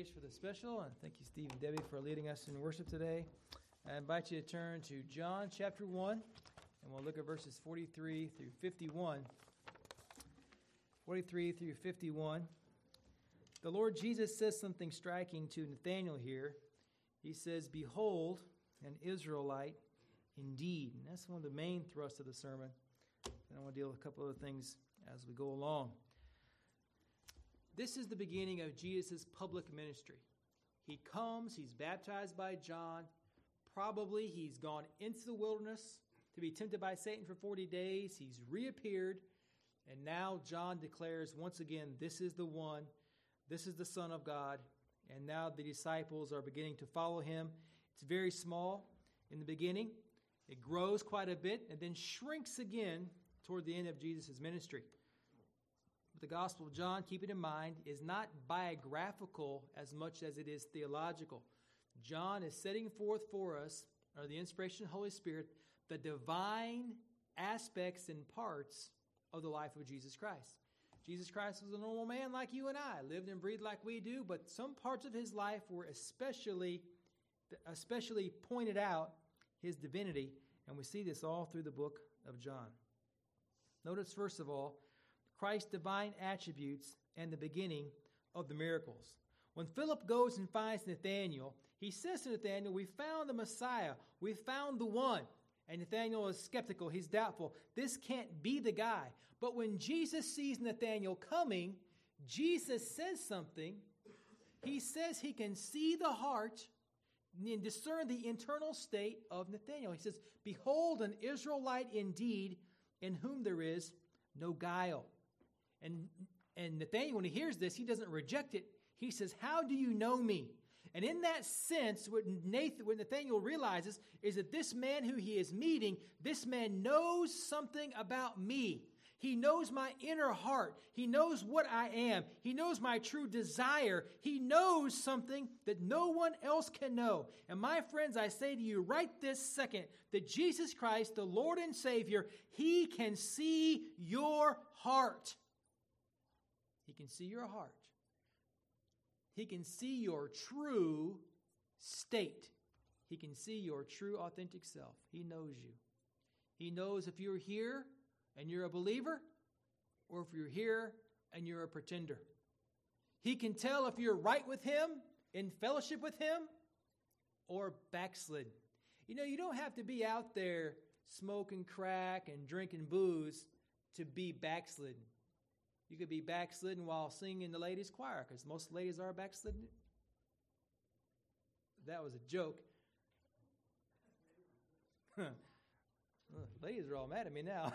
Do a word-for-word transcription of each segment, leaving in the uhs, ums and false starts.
stage for the special, and thank you, Steve and Debbie, for leading us in worship today. I invite you to turn to John chapter one, and we'll look at verses forty-three through fifty-one. forty-three through fifty-one. The Lord Jesus says something striking to Nathanael here. He says, "Behold, an Israelite indeed." And that's one of the main thrusts of the sermon. And I want to deal with a couple other things as we go along. This is the beginning of Jesus' public ministry. He comes, he's baptized by John. Probably he's gone into the wilderness to be tempted by Satan for forty days. He's reappeared. And now John declares once again, this is the one. This is the Son of God. And now the disciples are beginning to follow him. It's very small in the beginning. It grows quite a bit and then shrinks again toward the end of Jesus' ministry. But the Gospel of John, keep it in mind, is not biographical as much as it is theological. John is setting forth for us, under the inspiration of the Holy Spirit, the divine aspects and parts of the life of Jesus Christ. Jesus Christ was a normal man like you and I, lived and breathed like we do, but some parts of his life were especially, especially pointed out his divinity, and we see this all through the book of John. Notice, first of all, Christ's divine attributes and the beginning of the miracles. When Philip goes and finds Nathanael, he says to Nathanael, "We found the Messiah. We found the one." And Nathanael is skeptical. He's doubtful. This can't be the guy. But when Jesus sees Nathanael coming, Jesus says something. He says he can see the heart and discern the internal state of Nathanael. He says, "Behold, an Israelite indeed, in whom there is no guile." And, and Nathanael, when he hears this, he doesn't reject it. He says, "How do you know me?" And in that sense, what, Nathan, what Nathanael realizes is that this man who he is meeting, this man knows something about me. He knows my inner heart. He knows what I am. He knows my true desire. He knows something that no one else can know. And my friends, I say to you right this second that Jesus Christ, the Lord and Savior, he can see your heart. He can see your heart. He can see your true state. He can see your true, authentic self. He knows you. He knows if you're here and you're a believer, or if you're here and you're a pretender. He can tell if you're right with him, in fellowship with him, or backslid. You know, you don't have to be out there smoking crack and drinking booze to be backslidden. You could be backslidden while singing in the ladies' choir, because most ladies are backslidden. That was a joke. Ladies are all mad at me now.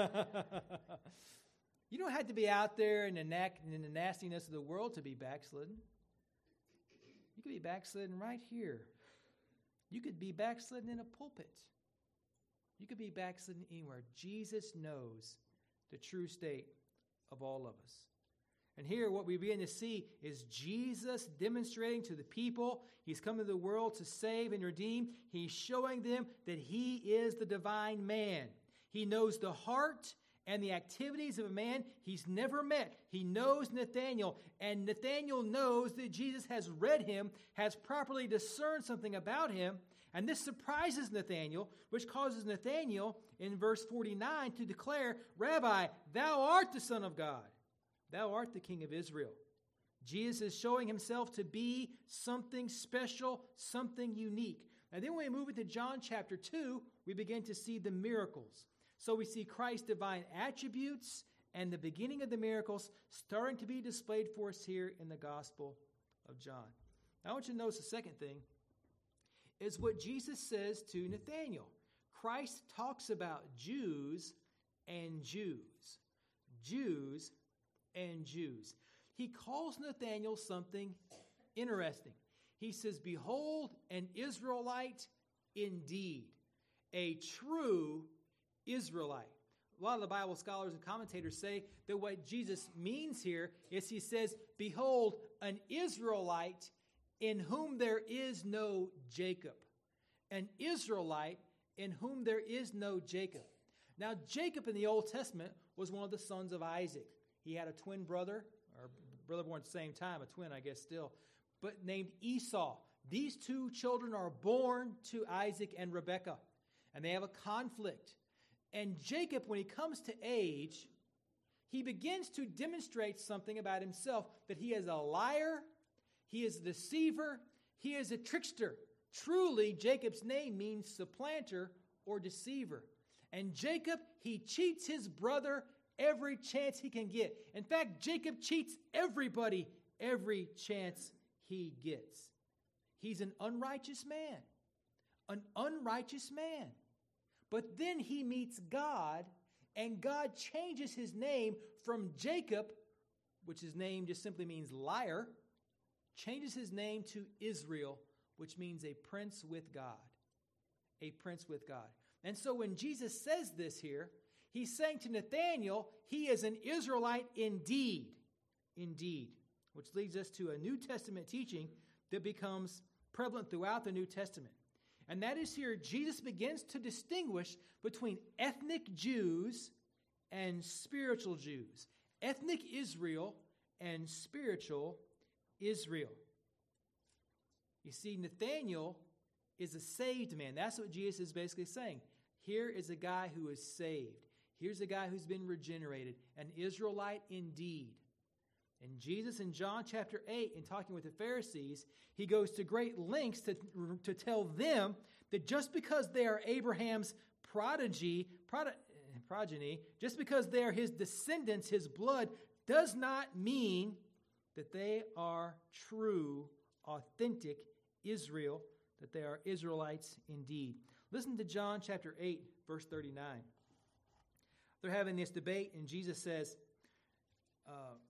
You don't have to be out there in the, knack, in the nastiness of the world to be backslidden. You could be backslidden right here. You could be backslidden in a pulpit. You could be backslidden anywhere. Jesus knows the true state of all of us. And here what we begin to see is Jesus demonstrating to the people he's come to the world to save and redeem. He's showing them that he is the divine man. He knows the heart and the activities of a man he's never met. He knows Nathanael, and Nathanael knows that Jesus has read him, has properly discerned something about him, and this surprises Nathanael, which causes Nathanael in verse forty-nine to declare, "Rabbi, thou art the Son of God. Thou art the King of Israel." Jesus is showing himself to be something special, something unique. And then when we move into John chapter two, we begin to see the miracles. So we see Christ's divine attributes and the beginning of the miracles starting to be displayed for us here in the Gospel of John. Now I want you to notice the second thing is what Jesus says to Nathanael. Christ talks about Jews and Jews. Jews and Jews. He calls Nathanael something interesting. He says, "Behold, an Israelite indeed, a true Israelite." A lot of the Bible scholars and commentators say that what Jesus means here is he says, "Behold, an Israelite in whom there is no Jacob." An Israelite in whom there is no Jacob. Now, Jacob in the Old Testament was one of the sons of Isaac. He had a twin brother, or brother born at the same time, a twin, I guess, still. but named Esau. These two children are born to Isaac and Rebekah, and they have a conflict. And Jacob, when he comes to age, he begins to demonstrate something about himself, that he is a liar, he is a deceiver, he is a trickster. Truly, Jacob's name means supplanter or deceiver. And Jacob, he cheats his brother every chance he can get. In fact, Jacob cheats everybody every chance he gets. He's an unrighteous man. An unrighteous man. But then he meets God, and God changes his name from Jacob, which his name just simply means liar, changes his name to Israel, which means a prince with God. A prince with God. And so when Jesus says this here, he's saying to Nathanael, he is an Israelite indeed. Indeed. Which leads us to a New Testament teaching that becomes prevalent throughout the New Testament. And that is here, Jesus begins to distinguish between ethnic Jews and spiritual Jews. Ethnic Israel and spiritual Israel. You see, Nathanael is a saved man. That's what Jesus is basically saying. Here is a guy who is saved. Here's a guy who's been regenerated, an Israelite indeed. And Jesus in John chapter eight, in talking with the Pharisees, he goes to great lengths to, to tell them that just because they are Abraham's prodigy, prod, progeny, just because they are his descendants, his blood, does not mean that they are true, authentic Israel, that they are Israelites indeed. Listen to John chapter eight, verse thirty-nine. They're having this debate, and Jesus says, uh,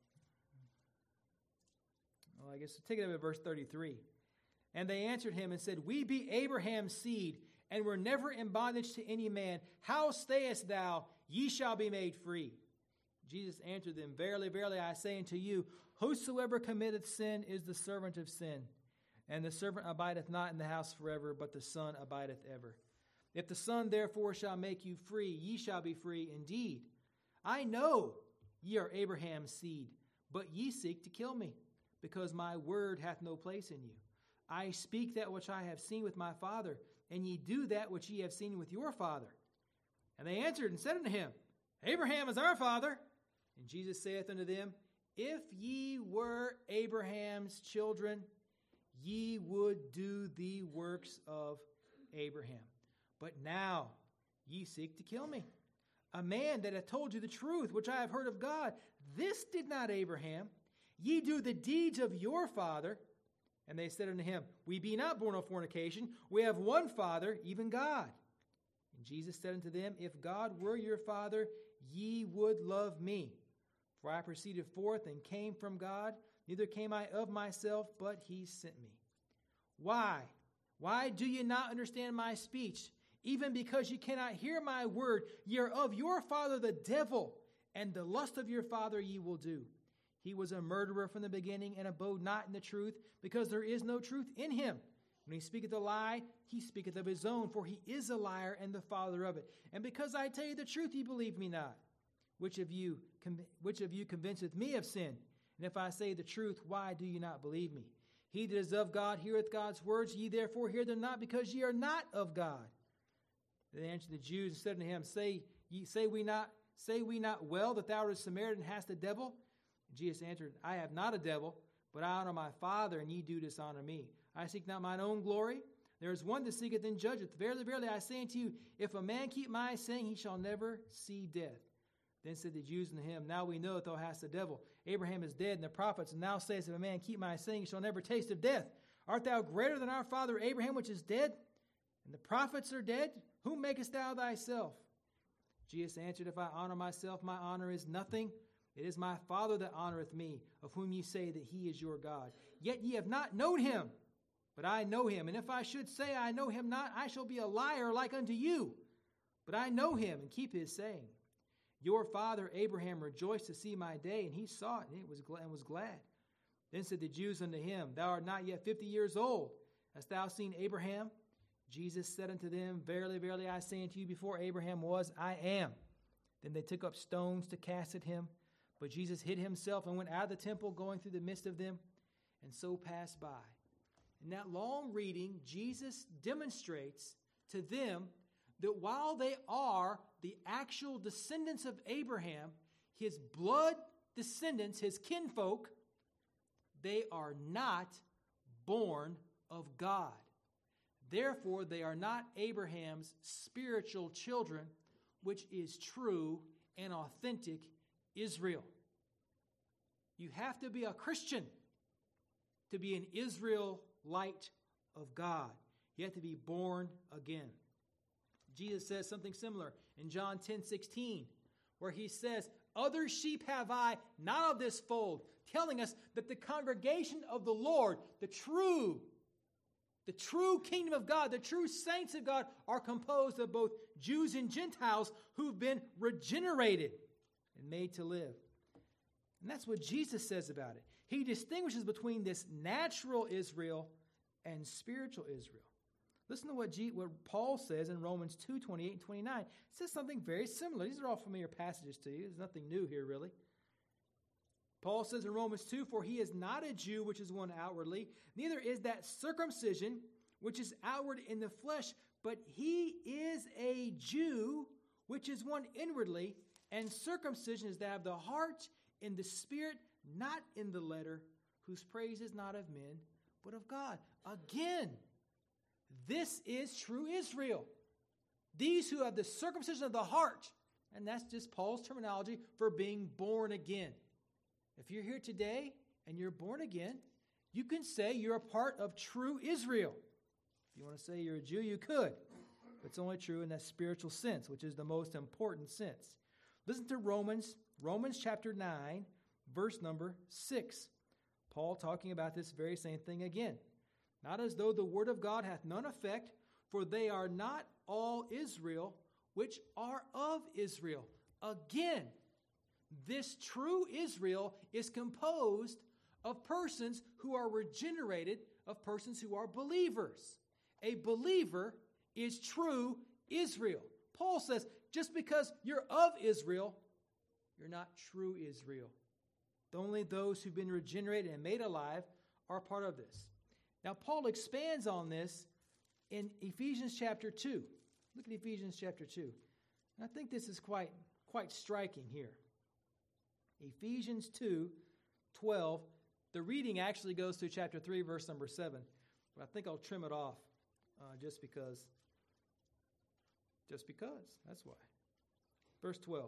well, I guess take it up at verse thirty-three. And they answered him and said, We be Abraham's seed, and were never in bondage to any man. How sayest thou, ye shall be made free? Jesus answered them, Verily, verily, I say unto you, whosoever committeth sin is the servant of sin. And the servant abideth not in the house forever, but the Son abideth ever. If the Son therefore shall make you free, ye shall be free indeed. I know ye are Abraham's seed, but ye seek to kill me, because my word hath no place in you. I speak that which I have seen with my father, and ye do that which ye have seen with your father. And they answered and said unto him, Abraham is our father. And Jesus saith unto them, If ye were Abraham's children, ye would do the works of Abraham. But now ye seek to kill me, a man that hath told you the truth, which I have heard of God. This did not Abraham. Ye do the deeds of your father. And they said unto him, We be not born of fornication. We have one Father, even God. And Jesus said unto them, If God were your Father, ye would love me. For I proceeded forth and came from God. Neither came I of myself, but he sent me. Why? Why do ye not understand my speech? Even because ye cannot hear my word, ye are of your father the devil, and the lust of your father ye will do. He was a murderer from the beginning, and abode not in the truth, because there is no truth in him. When he speaketh a lie, he speaketh of his own, for he is a liar and the father of it. And because I tell you the truth, ye believe me not. Which of you, which of you convinceth me of sin? And if I say the truth, why do you not believe me? He that is of God heareth God's words. Ye therefore hear them not, because ye are not of God. They answered the Jews and said unto him, Say ye, say we not, say we not well that thou art a Samaritan and hast a devil? And Jesus answered, I have not a devil, but I honor my Father, and ye do dishonor me. I seek not mine own glory. There is one that seeketh and judgeth. Verily, verily, I say unto you, if a man keep my saying, he shall never see death. Then said the Jews unto him, Now we know that thou hast a devil. Abraham is dead, and the prophets, and thou sayest, If a man keep my saying, he shall never taste of death. Art thou greater than our father Abraham, which is dead? And the prophets are dead? Whom makest thou thyself? Jesus answered, If I honor myself, my honor is nothing. It is my Father that honoreth me, of whom ye say that he is your God. Yet ye have not known him, but I know him. And if I should say I know him not, I shall be a liar like unto you. But I know him, and keep his saying. Your father Abraham rejoiced to see my day, and he saw it, and it was glad, and was glad. Then said the Jews unto him, Thou art not yet fifty years old. Hast thou seen Abraham? Jesus said unto them, Verily, verily, I say unto you, before Abraham was, I am. Then they took up stones to cast at him. But Jesus hid himself and went out of the temple, going through the midst of them. and so passed by. In that long reading, Jesus demonstrates to them that while they are the actual descendants of Abraham, his blood descendants, his kinfolk, they are not born of God. Therefore, they are not Abraham's spiritual children, which is true and authentic Israel. You have to be a Christian to be an Israelite of God. You have to be born again. Jesus says something similar in John ten sixteen, where he says, "Other sheep have I, not of this fold," telling us that the congregation of the Lord, the true, the true kingdom of God, the true saints of God, are composed of both Jews and Gentiles who've been regenerated and made to live. And that's what Jesus says about it. He distinguishes between this natural Israel and spiritual Israel. Listen to what, G, what Paul says in Romans two twenty-eight and twenty-nine. It says something very similar. These are all familiar passages to you. There's nothing new here, really. Paul says in Romans two, "For he is not a Jew, which is one outwardly, neither is that circumcision, which is outward in the flesh, but he is a Jew, which is one inwardly, and circumcision is that of the heart, in the spirit, not in the letter, whose praise is not of men, but of God." Again, this is true Israel. These who have the circumcision of the heart, and that's just Paul's terminology for being born again. If you're here today and you're born again, you can say you're a part of true Israel. If you want to say you're a Jew, you could. But it's only true in that spiritual sense, which is the most important sense. Listen to Romans, Romans chapter nine, verse number six. Paul talking about this very same thing again. "Not as though the word of God hath none effect, for they are not all Israel, which are of Israel." Again, this true Israel is composed of persons who are regenerated, of persons who are believers. A believer is true Israel. Paul says, just because you're of Israel, you're not true Israel. Only those who've been regenerated and made alive are part of this. Now, Paul expands on this in Ephesians chapter two. Look at Ephesians chapter two. And I think this is quite, quite striking here. Ephesians two, twelve. The reading actually goes through chapter three, verse number seven. But I think I'll trim it off uh, just because. Just because. That's why. Verse twelve.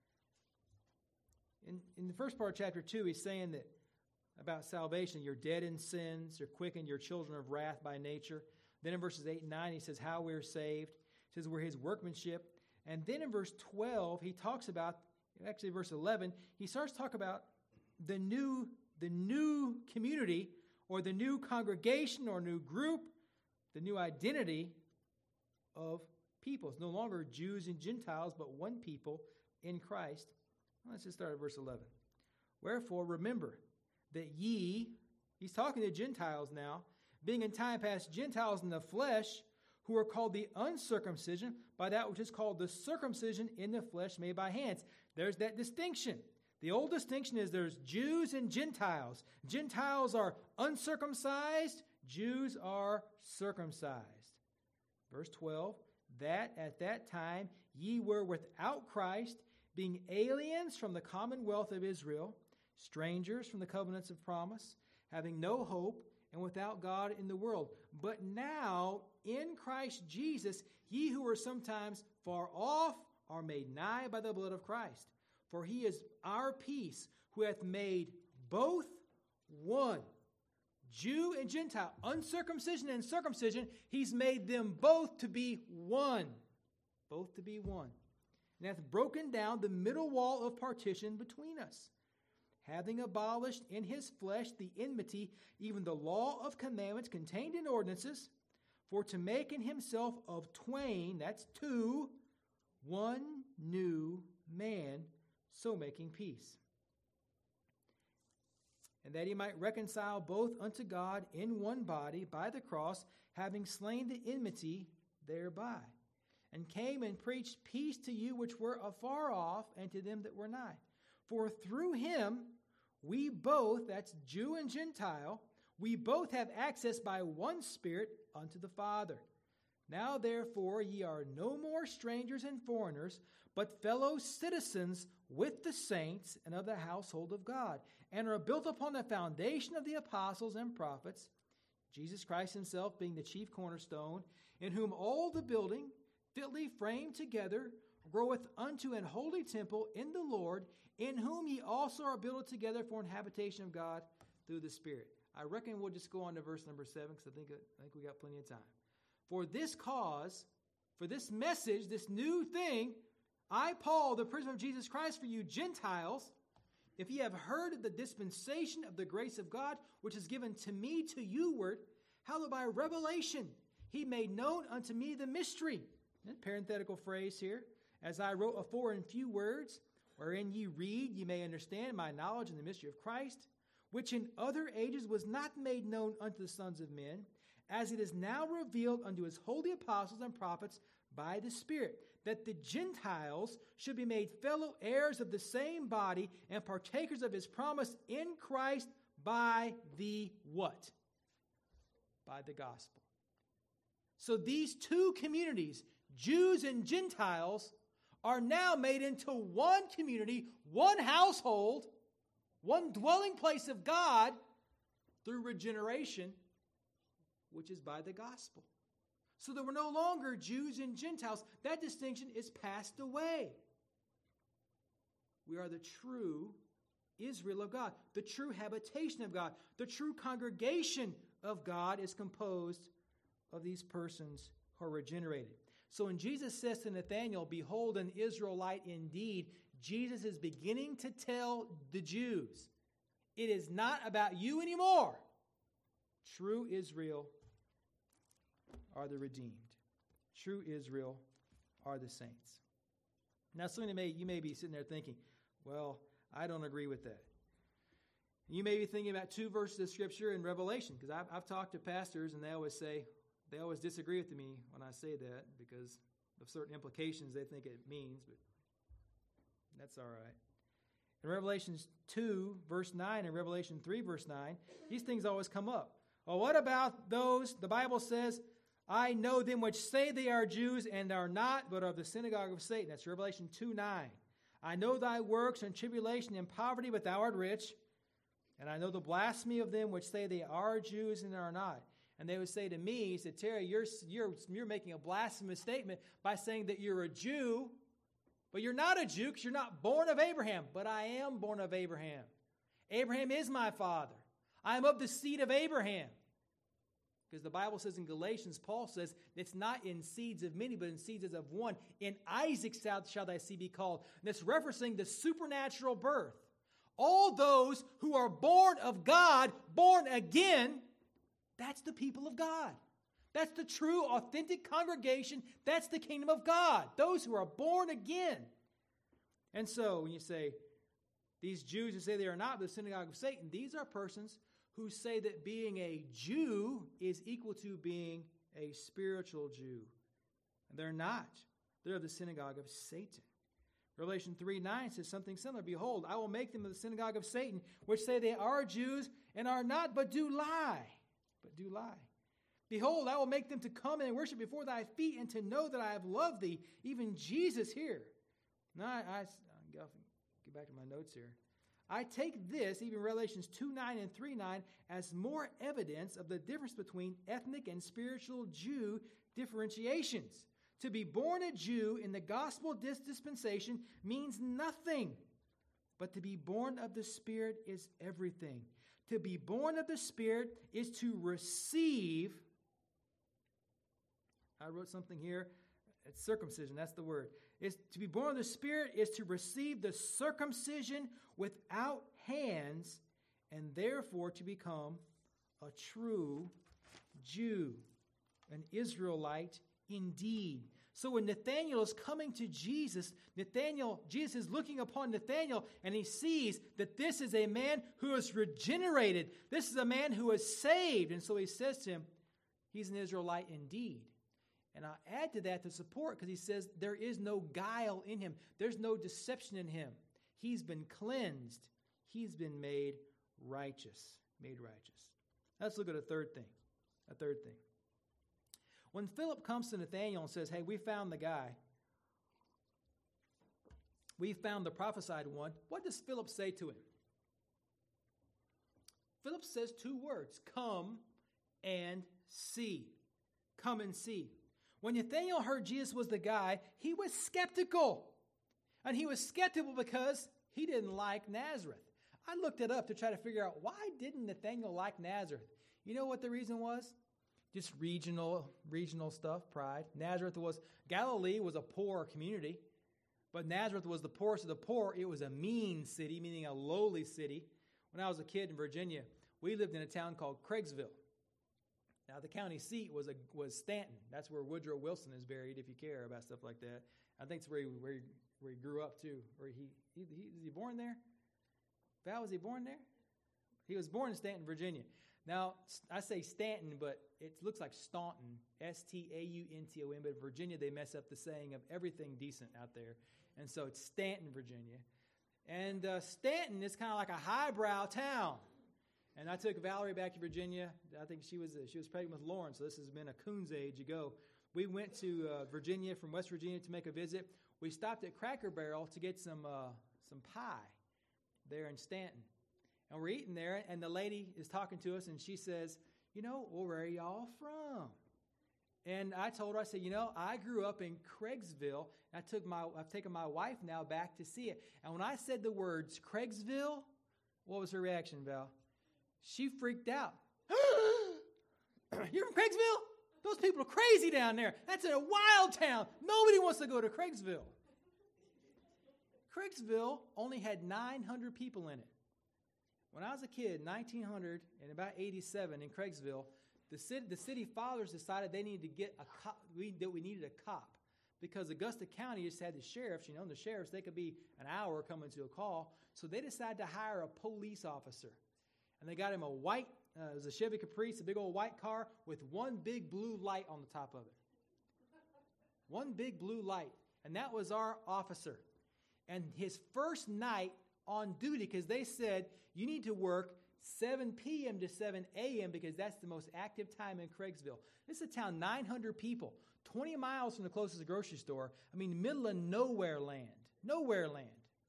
In, in the first part of chapter two, he's saying that about salvation, you're dead in sins, you're quickened, you're children of wrath by nature. Then in verses eight and nine, he says how we're saved. He says we're his workmanship. And then in verse twelve, he talks about, actually verse eleven, he starts to talk about the new, the new community or the new congregation or new group, the new identity of people. It's no longer Jews and Gentiles, but one people in Christ. Let's just start at verse eleven. "Wherefore, remember that ye," he's talking to Gentiles now, "being in time past Gentiles in the flesh, who are called the uncircumcision by that which is called the circumcision in the flesh made by hands." There's that distinction. The old distinction is there's Jews and Gentiles. Gentiles are uncircumcised. Jews are circumcised. Verse twelve, "That at that time ye were without Christ, being aliens from the commonwealth of Israel, strangers from the covenants of promise, having no hope, and without God in the world. But now, in Christ Jesus, ye who were sometimes far off are made nigh by the blood of Christ. For he is our peace, who hath made both one." Jew and Gentile, uncircumcision and circumcision, he's made them both to be one. Both to be one. "And hath broken down the middle wall of partition between us, having abolished in his flesh the enmity, even the law of commandments contained in ordinances, for to make in himself of twain," that's two, "one new man, so making peace. And that he might reconcile both unto God in one body by the cross, having slain the enmity thereby. And came and preached peace to you which were afar off, and to them that were nigh. For through him we both," that's Jew and Gentile, We both have access by one Spirit unto the Father. Now therefore ye are no more strangers and foreigners, but fellow citizens with the saints and of the household of God, and are built upon the foundation of the apostles and prophets, Jesus Christ himself being the chief cornerstone, in whom all the building, fitly framed together, groweth unto an holy temple in the Lord, in whom ye also are built together for an habitation of God through the Spirit. I reckon we'll just go on to verse number seven, because I think, I think we got plenty of time. For this cause, for this message, this new thing, I, Paul, the prisoner of Jesus Christ, for you Gentiles, if ye have heard of the dispensation of the grace of God, which is given to me to youward, how that by revelation he made known unto me the mystery. And parenthetical phrase here. As I wrote afore in few words, wherein ye read, ye may understand my knowledge in the mystery of Christ, which in other ages was not made known unto the sons of men, as it is now revealed unto his holy apostles and prophets by the Spirit, that the Gentiles should be made fellow heirs of the same body and partakers of his promise in Christ by the what? By the gospel. So these two communities, Jews and Gentiles, are now made into one community, one household, one dwelling place of God through regeneration, which is by the gospel. So that we're no longer Jews and Gentiles. That distinction is passed away. We are the true Israel of God, the true habitation of God. The true congregation of God is composed of these persons who are regenerated. So when Jesus says to Nathanael, behold an Israelite indeed, Jesus is beginning to tell the Jews, it is not about you anymore. True Israel are the redeemed. True Israel are the saints. Now, some of you may, you may be sitting there thinking, well, I don't agree with that. You may be thinking about two verses of Scripture in Revelation, because I've, I've talked to pastors, and they always say, they always disagree with me when I say that because of certain implications they think it means, but that's all right. In Revelation two, verse nine, and Revelation three, verse nine, these things always come up. Well, what about those, the Bible says, I know them which say they are Jews and are not, but of the synagogue of Satan. That's Revelation two nine. I know thy works and tribulation and poverty, but thou art rich. And I know the blasphemy of them which say they are Jews and are not. And they would say to me, he said, Terry, you're, you're, you're making a blasphemous statement by saying that you're a Jew, but you're not a Jew because you're not born of Abraham. But I am born of Abraham. Abraham is my father. I am of the seed of Abraham. Because the Bible says in Galatians, Paul says, it's not in seeds of many, but in seeds as of one. In Isaac shall thy seed be called. And it's referencing the supernatural birth. All those who are born of God, born again, that's the people of God. That's the true, authentic congregation. That's the kingdom of God. Those who are born again. And so when you say, these Jews who say they are not the synagogue of Satan, these are persons who say that being a Jew is equal to being a spiritual Jew. And they're not. They're the synagogue of Satan. Revelation three nine says something similar. Behold, I will make them of the synagogue of Satan, which say they are Jews and are not, but do lie. But do lie. Behold, I will make them to come and worship before thy feet and to know that I have loved thee, even Jesus here. Now, I, I, I'll get back to my notes here. I take this, even Revelations two nine and three nine, as more evidence of the difference between ethnic and spiritual Jew differentiations. To be born a Jew in the gospel dispensation means nothing, but to be born of the Spirit is everything. To be born of the Spirit is to receive, I wrote something here, it's circumcision, that's the word. Is to be born of the Spirit is to receive the circumcision without hands, and therefore to become a true Jew, an Israelite indeed. So when Nathanael is coming to Jesus, Nathanael, Jesus is looking upon Nathanael, and he sees that this is a man who is regenerated. This is a man who is saved. And so he says to him, he's an Israelite indeed. And I'll add to that to support, because he says there is no guile in him. There's no deception in him. He's been cleansed. He's been made righteous. Made righteous. Let's look at a third thing. A third thing. When Philip comes to Nathanael and says, hey, we found the guy. We found the prophesied one. What does Philip say to him? Philip says two words, come and see. Come and see. When Nathanael heard Jesus was the guy, he was skeptical. And he was skeptical because he didn't like Nazareth. I looked it up to try to figure out why didn't Nathanael like Nazareth? You know what the reason was? Just regional, regional stuff, pride. Nazareth was, Galilee was a poor community, but Nazareth was the poorest of the poor. It was a mean city, meaning a lowly city. When I was a kid in Virginia, we lived in a town called Craigsville. Now, the county seat was a, was Stanton. That's where Woodrow Wilson is buried, if you care about stuff like that. I think it's where he, where he, where he grew up, too. Where he, he, he Was he born there? Val, was he born there? He was born in Stanton, Virginia. Now, I say Stanton, but it looks like Staunton, S T A U N T O N, but in Virginia, they mess up the saying of everything decent out there. And so it's Stanton, Virginia. And uh, Stanton is kind of like a highbrow town. And I took Valerie back to Virginia. I think she was uh, she was pregnant with Lauren, so this has been a coon's age ago. We went to uh, Virginia from West Virginia to make a visit. We stopped at Cracker Barrel to get some uh, some pie there in Stanton. And we're eating there, and the lady is talking to us, and she says, you know, well, where are y'all from? And I told her, I said, you know, I grew up in Craigsville. And I took my, I've taken my wife now back to see it. And when I said the words Craigsville, what was her reaction, Val? She freaked out. You're from Craigsville? Those people are crazy down there. That's a wild town. Nobody wants to go to Craigsville. Craigsville only had nine hundred people in it. When I was a kid, nineteen hundred and about eighty-seven in Craigsville, the city, the city fathers decided they needed to get a cop, we, that we needed a cop because Augusta County just had the sheriffs. You know, and the sheriffs, they could be an hour coming to a call. So they decided to hire a police officer. And they got him a white, uh, it was a Chevy Caprice, a big old white car with one big blue light on the top of it. One big blue light. And that was our officer. And his first night on duty, because they said, you need to work seven p.m. to seven a.m. because that's the most active time in Craigsville. This is a town, nine hundred people, twenty miles from the closest grocery store. I mean, middle of nowhere land. Nowhere land.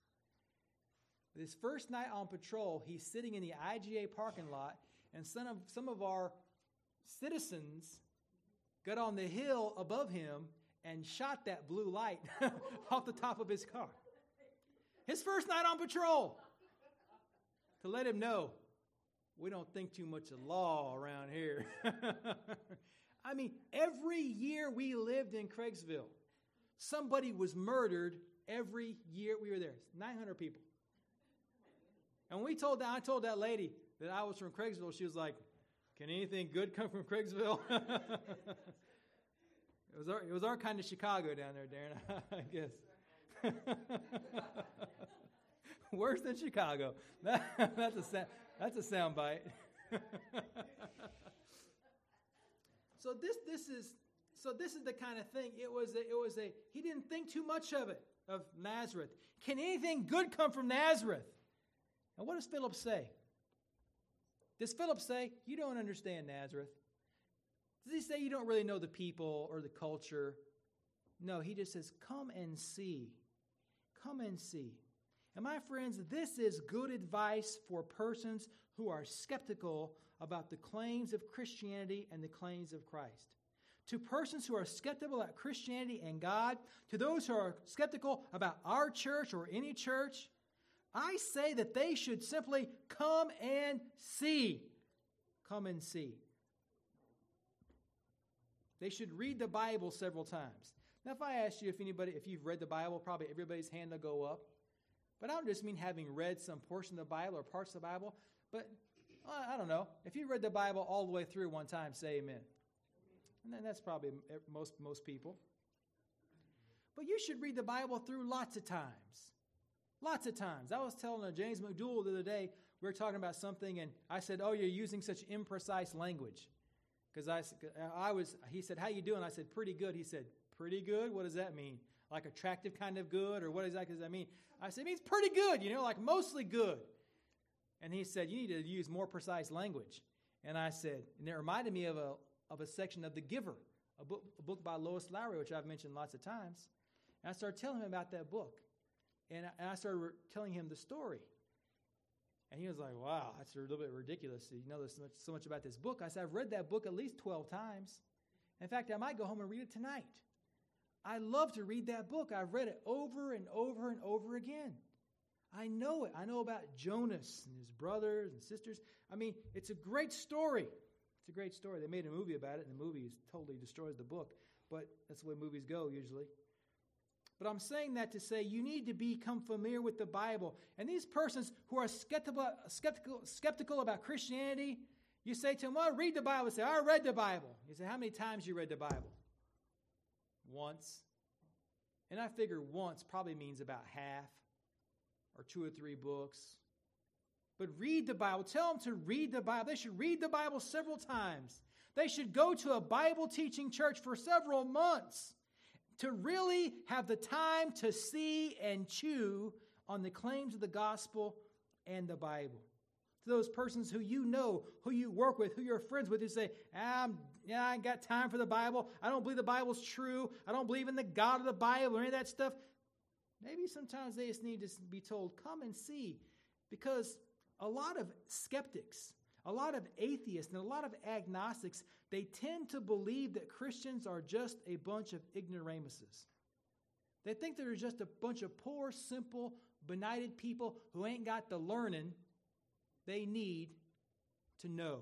This first night on patrol, he's sitting in the I G A parking lot, and some of, some of our citizens got on the hill above him and shot that blue light off the top of his car. His first night on patrol. To let him know, we don't think too much of law around here. I mean, every year we lived in Craigsville, somebody was murdered every year we were there. nine hundred people. And when we told that, I told that lady that I was from Craigsville, she was like, can anything good come from Craigsville? It was our, it was our kind of Chicago down there, Darren, I guess. Worse than Chicago. That, that's a that's a sound bite. so this this is so this is the kind of thing. It was a, it was a he didn't think too much of it of Nazareth. Can anything good come from Nazareth? And what does Philip say? Does Philip say you don't understand Nazareth? Does he say you don't really know the people or the culture? No, he just says, come and see. Come and see. And my friends, this is good advice for persons who are skeptical about the claims of Christianity and the claims of Christ. To persons who are skeptical about Christianity and God, to those who are skeptical about our church or any church, I say that they should simply come and see. Come and see. They should read the Bible several times. Now, if I ask you if anybody, if you've read the Bible, probably everybody's hand will go up. But I don't just mean having read some portion of the Bible or parts of the Bible. But uh, I don't know. If you read the Bible all the way through one time, say amen. And then that's probably most most people. But you should read the Bible through lots of times. Lots of times. I was telling uh, James McDougall the other day, we were talking about something, and I said, oh, you're using such imprecise language. Because I, I was, he said, how you doing? I said, pretty good. He said, pretty good? What does that mean? Like attractive kind of good? Or what exactly does that mean? I said, it means pretty good, you know, like mostly good. And he said, you need to use more precise language. And I said, and it reminded me of a of a section of The Giver, a book, a book by Lois Lowry, which I've mentioned lots of times. And I started telling him about that book. And I, and I started re- telling him the story. And he was like, wow, that's a little bit ridiculous. You know there's so much, so much about this book. I said, I've read that book at least twelve times. In fact, I might go home and read it tonight. I love to read that book. I've read it over and over and over again. I know it. I know about Jonas and his brothers and sisters. I mean, it's a great story. It's a great story. They made a movie about it, and the movie totally destroys the book. But that's the way movies go usually. But I'm saying that to say you need to become familiar with the Bible. And these persons who are skeptical, skeptical, skeptical about Christianity, you say to them, well, read the Bible. They say, I read the Bible. You say, how many times you read the Bible? Once. And I figure once probably means about half or two or three books. But read the Bible. Tell them to read the Bible. They should read the Bible several times. They should go to a Bible teaching church for several months to really have the time to see and chew on the claims of the gospel and the Bible. To those persons who you know, who you work with, who you're friends with, who say, I'm, yeah, I ain't got time for the Bible. I don't believe the Bible's true. I don't believe in the God of the Bible or any of that stuff. Maybe sometimes they just need to be told, come and see. Because a lot of skeptics, a lot of atheists, and a lot of agnostics, they tend to believe that Christians are just a bunch of ignoramuses. They think they're just a bunch of poor, simple, benighted people who ain't got the learning they need to know.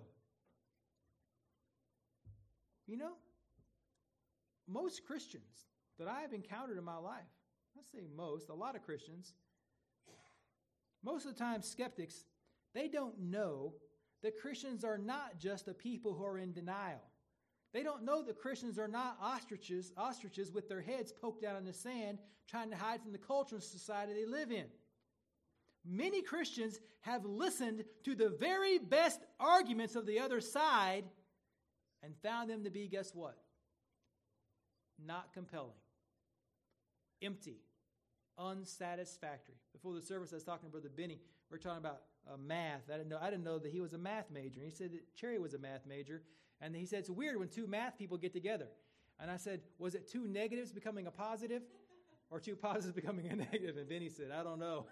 You know, most Christians that I have encountered in my life, I say most, a lot of Christians, most of the time skeptics, they don't know that Christians are not just a people who are in denial. They don't know that Christians are not ostriches, ostriches with their heads poked out in the sand, trying to hide from the culture and society they live in. Many Christians have listened to the very best arguments of the other side and found them to be, guess what? Not compelling. Empty. Unsatisfactory. Before the service, I was talking to Brother Benny. We were talking about uh, math. I didn't know. I didn't know that he was a math major. He said that Cherry was a math major, and he said it's weird when two math people get together. And I said, was it two negatives becoming a positive, or two positives becoming a negative? And Benny said, I don't know.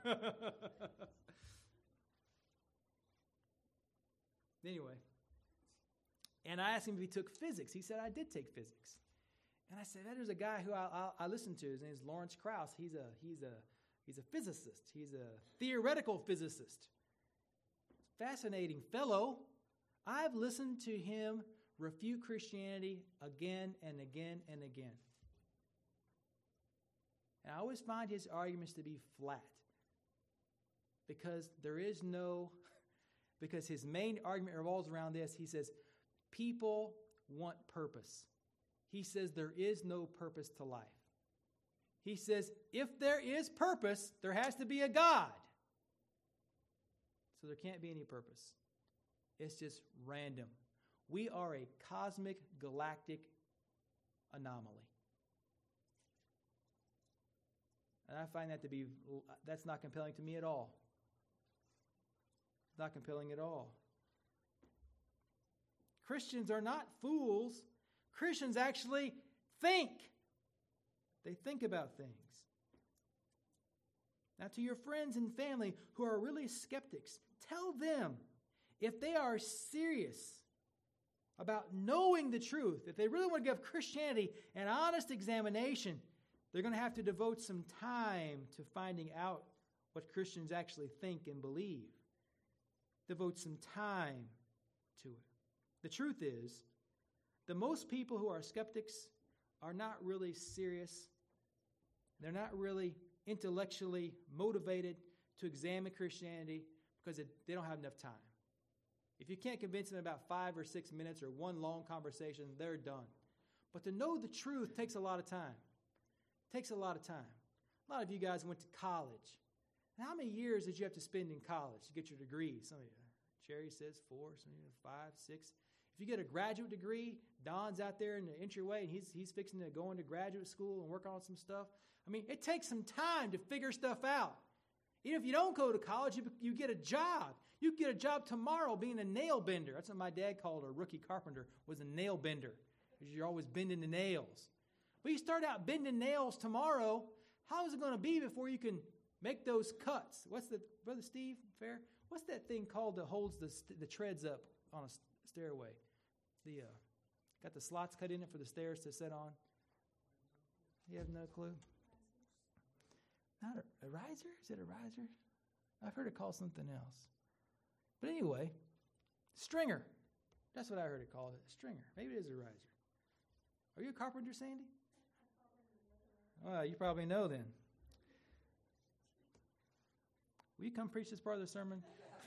Anyway, and I asked him if he took physics. He said I did take physics. And I said, there's a guy who I, I, I listen to. His name is Lawrence Krauss. He's a he's a he's a physicist. He's a theoretical physicist. Fascinating fellow. I've listened to him refute Christianity again and again and again. And I always find his arguments to be flat. Because there is no, because his main argument revolves around this. He says, people want purpose. He says there is no purpose to life. He says if there is purpose, there has to be a God. So there can't be any purpose. It's just random. We are a cosmic, galactic anomaly. And I find that to be, that's not compelling to me at all. It's not compelling at all. Christians are not fools. Christians actually think. They think about things. Now, to your friends and family who are really skeptics, tell them if they are serious about knowing the truth, if they really want to give Christianity an honest examination, they're going to have to devote some time to finding out what Christians actually think and believe. Devote some time to it. The truth is, that most people who are skeptics are not really serious. They're not really intellectually motivated to examine Christianity because it, they don't have enough time. If you can't convince them about five or six minutes or one long conversation, they're done. But to know the truth takes a lot of time. It takes a lot of time. A lot of you guys went to college. How many years did you have to spend in college to get your degree? Some of you, Cherry says four, some of you five, six. If you get a graduate degree, Don's out there in the entryway, and he's he's fixing to go into graduate school and work on some stuff. I mean, it takes some time to figure stuff out. Even if you don't go to college, you, you get a job. You get a job tomorrow being a nail bender. That's what my dad called a rookie carpenter, was a nail bender, because you're always bending the nails. But you start out bending nails tomorrow, how is it going to be before you can make those cuts? What's the, Brother Steve, fair? What's that thing called that holds the, the treads up on a stairway? The uh, got the slots cut in it for the stairs to sit on. You have no clue? Not a, a riser? Is it a riser? I've heard it called something else. But anyway, stringer. That's what I heard it called, a stringer. Maybe it is a riser. Are you a carpenter, Sandy? Well, you probably know then. Will you come preach this part of the sermon?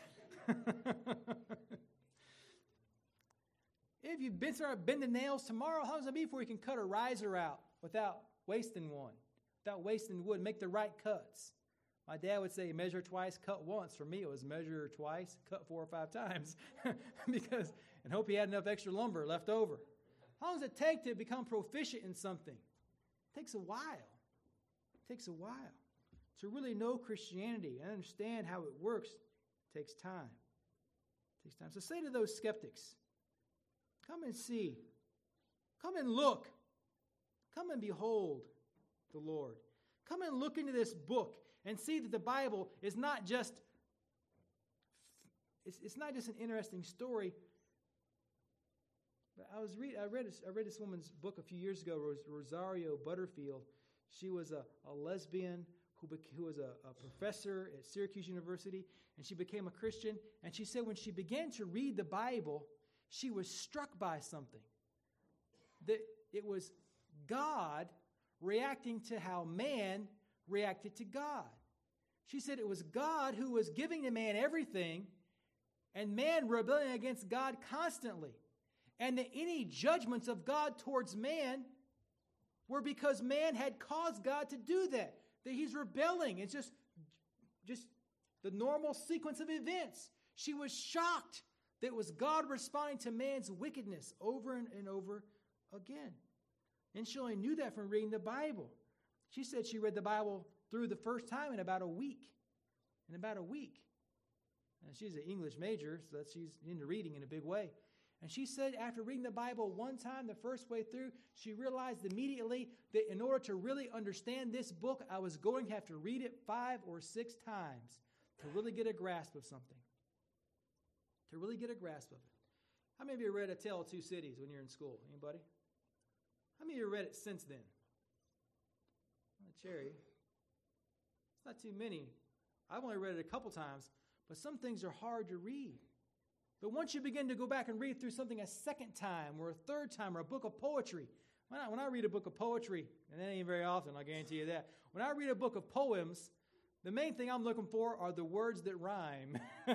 If you bend, start bending nails tomorrow, how does it be before you can cut a riser out without wasting one, without wasting wood, make the right cuts? My dad would say, measure twice, cut once. For me, it was measure twice, cut four or five times, because and hope he had enough extra lumber left over. How long does it take to become proficient in something? It takes a while. It takes a while. To really know Christianity and understand how it works takes time. It takes time. So say to those skeptics, come and see. Come and look. Come and behold the Lord. Come and look into this book and see that the Bible is not just it's, it's not just an interesting story. But I was read I read I read this woman's book a few years ago, Rosario Butterfield. She was a, a lesbian who, bec- who was a, a professor at Syracuse University, and she became a Christian. And she said when she began to read the Bible, she was struck by something. That it was God reacting to how man reacted to God. She said it was God who was giving to man everything, and man rebelling against God constantly. And that any judgments of God towards man were because man had caused God to do that. That he's rebelling. It's just, just the normal sequence of events. She was shocked that it was God responding to man's wickedness over and, and over again. And she only knew that from reading the Bible. She said she read the Bible through the first time in about a week. In about a week. And she's an English major, so that she's into reading in a big way. And she said after reading the Bible one time, the first way through, she realized immediately that in order to really understand this book, I was going to have to read it five or six times to really get a grasp of something. To really get a grasp of it. How many of you read A Tale of Two Cities when you're in school? Anybody? How many of you read it since then? Well, Cherry. It's not too many. I've only read it a couple times, but some things are hard to read. But once you begin to go back and read through something a second time or a third time or a book of poetry, when I, when I read a book of poetry, and that ain't very often, I'll guarantee you that. When I read a book of poems, the main thing I'm looking for are the words that rhyme.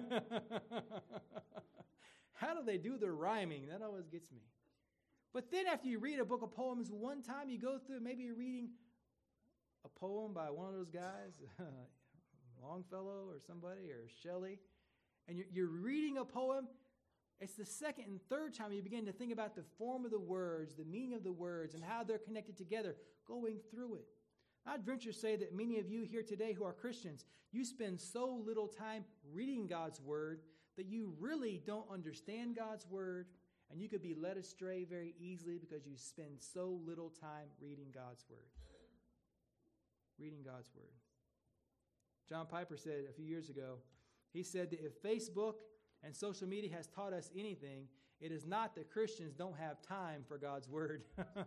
How do they do the rhyming? That always gets me. But then after you read a book of poems one time, you go through, maybe you're reading a poem by one of those guys, Longfellow or somebody, or Shelley, and you're, you're reading a poem. It's the second and third time you begin to think about the form of the words, the meaning of the words, and how they're connected together, going through it. I'd venture to say that many of you here today who are Christians, you spend so little time reading God's word that you really don't understand God's word, and you could be led astray very easily because you spend so little time reading God's word. Reading God's word. John Piper said a few years ago, he said that if Facebook and social media has taught us anything, it is not that Christians don't have time for God's word.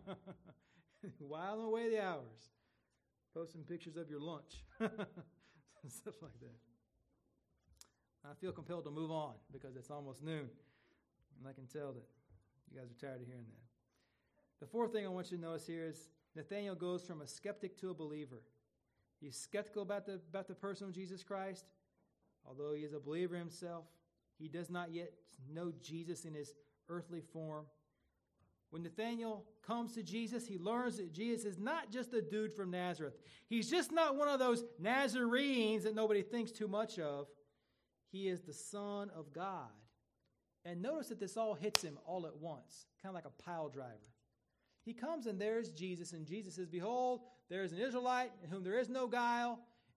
While away the hours. Posting pictures of your lunch. Stuff like that. I feel compelled to move on because it's almost noon. And I can tell that you guys are tired of hearing that. The fourth thing I want you to notice here is Nathanael goes from a skeptic to a believer. He's skeptical about the, about the person of Jesus Christ. Although he is a believer himself, he does not yet know Jesus in his earthly form. When Nathanael comes to Jesus, he learns that Jesus is not just a dude from Nazareth. He's just not one of those Nazarenes that nobody thinks too much of. He is the Son of God. And notice that this all hits him all at once, kind of like a pile driver. He comes and there's Jesus, and Jesus says, "Behold, there is an Israelite in whom there is no guile."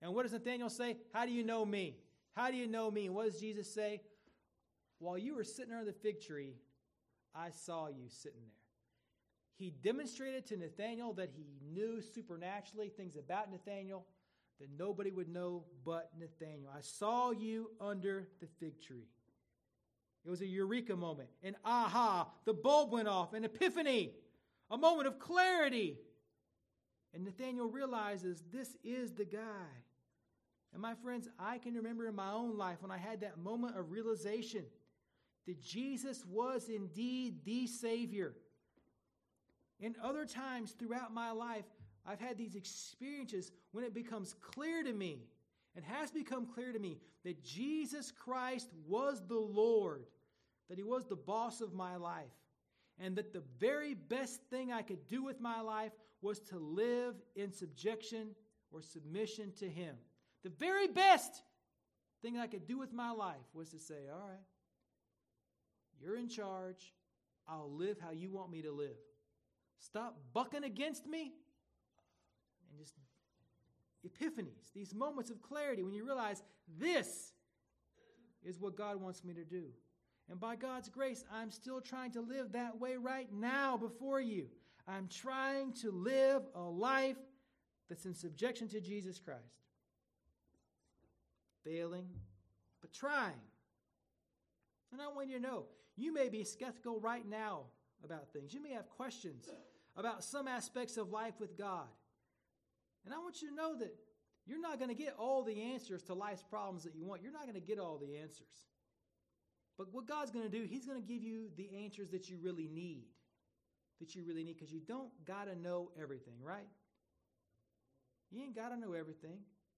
And what does Nathanael say? How do you know me? How do you know me? And what does Jesus say? While you were sitting under the fig tree, I saw you sitting there. He demonstrated to Nathanael that he knew supernaturally things about Nathanael that nobody would know but Nathanael. I saw you under the fig tree. It was a eureka moment, an aha, the bulb went off, an epiphany, a moment of clarity. And Nathanael realizes this is the guy. And my friends, I can remember in my own life when I had that moment of realization that Jesus was indeed the Savior. And other times throughout my life, I've had these experiences when it becomes clear to me, and has become clear to me, that Jesus Christ was the Lord, that he was the boss of my life, and that the very best thing I could do with my life was to live in subjection or submission to him. The very best thing I could do with my life was to say, all right, you're in charge. I'll live how you want me to live. Stop bucking against me. And just epiphanies, these moments of clarity when you realize this is what God wants me to do. And by God's grace, I'm still trying to live that way right now before you. I'm trying to live a life that's in subjection to Jesus Christ. Failing, but trying. And I want you to know, you may be skeptical right now about things. You may have questions about some aspects of life with God. And I want you to know that you're not going to get all the answers to life's problems that you want. You're not going to get all the answers. But what God's going to do, he's going to give you the answers that you really need. That you really need, because you don't got to know everything, right? You ain't got to know everything.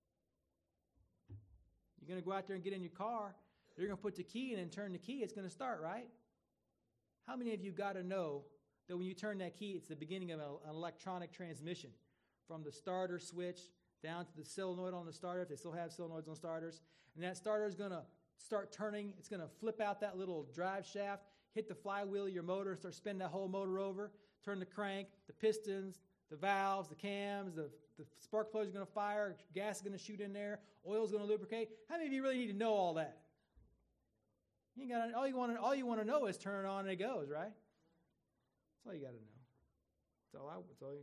You're going to go out there and get in your car. You're going to put the key in and turn the key. It's going to start, right? How many of you got to know that when you turn that key, it's the beginning of an electronic transmission? From the starter switch down to the solenoid on the starter, if they still have solenoids on starters. And that starter is going to start turning. It's going to flip out that little drive shaft, hit the flywheel of your motor, start spinning that whole motor over, turn the crank, the pistons, the valves, the cams, the, the spark plugs are going to fire, gas is going to shoot in there, oil is going to lubricate. How many of you really need to know all that? You ain't got all you want to all you want to know is turn it on and it goes, right? That's all you got to know. That's all I that's all you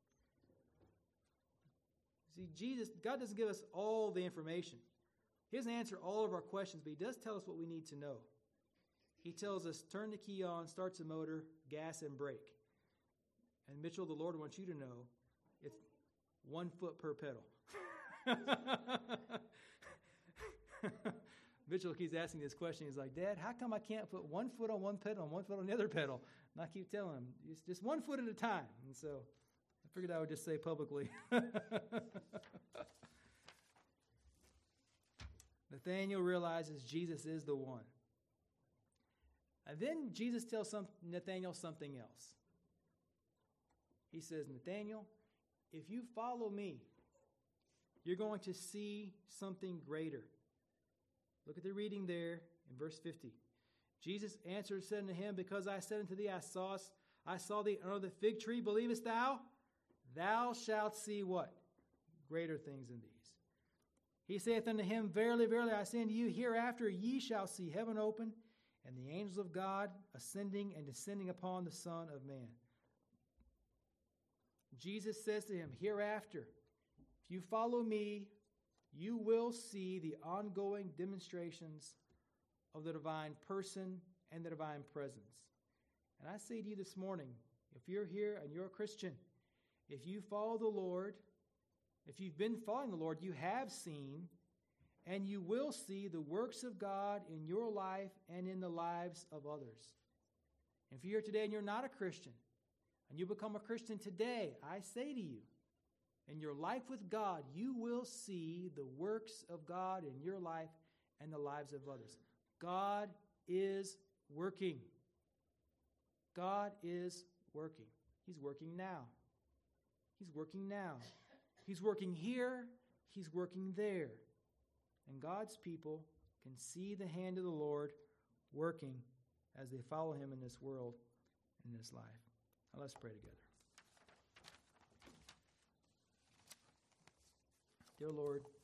See, Jesus, God doesn't give us all the information. He doesn't answer all of our questions, but he does tell us what we need to know. He tells us, turn the key on, starts the motor, gas and brake. And Mitchell, the Lord wants you to know, it's one foot per pedal. Mitchell keeps asking this question. He's like, Dad, how come I can't put one foot on one pedal and one foot on the other pedal? And I keep telling him, it's just one foot at a time. And so I figured I would just say publicly. Nathanael realizes Jesus is the one. And then Jesus tells some, Nathanael something else. He says, Nathanael, if you follow me, you're going to see something greater. Look at the reading there in verse fifty. Jesus answered and said unto him, because I said unto thee, I saw, I saw thee under the fig tree, believest thou? Thou shalt see what? Greater things than these. He saith unto him, verily, verily, I say unto you, hereafter ye shall see heaven open, and the angels of God ascending and descending upon the Son of Man. Jesus says to him, hereafter, if you follow me, you will see the ongoing demonstrations of the divine person and the divine presence. And I say to you this morning, if you're here and you're a Christian, if you follow the Lord, if you've been following the Lord, you have seen and you will see the works of God in your life and in the lives of others. And if you're here today and you're not a Christian, and you become a Christian today, I say to you, in your life with God, you will see the works of God in your life and the lives of others. God is working. God is working. He's working now. He's working now. He's working here. He's working there. And God's people can see the hand of the Lord working as they follow him in this world, in this life. Now let's pray together. Dear Lord,